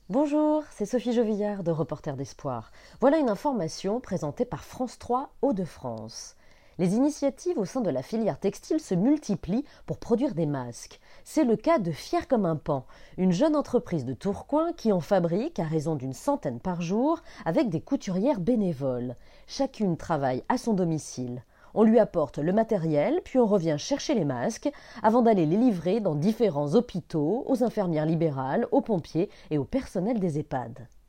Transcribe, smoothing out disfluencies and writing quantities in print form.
Bonjour, c'est Sophie Jovillard de Reporter d'Espoir. Voilà une information présentée par France 3 Hauts-de-France. Les initiatives au sein de la filière textile se multiplient pour produire des masques. C'est le cas de Fier comme un pan, une jeune entreprise de Tourcoing qui en fabrique à raison d'une centaine par jour avec des couturières bénévoles. Chacune travaille à son domicile. On lui apporte le matériel, puis on revient chercher les masques avant d'aller les livrer dans différents hôpitaux, aux infirmières libérales, aux pompiers et au personnel des EHPAD.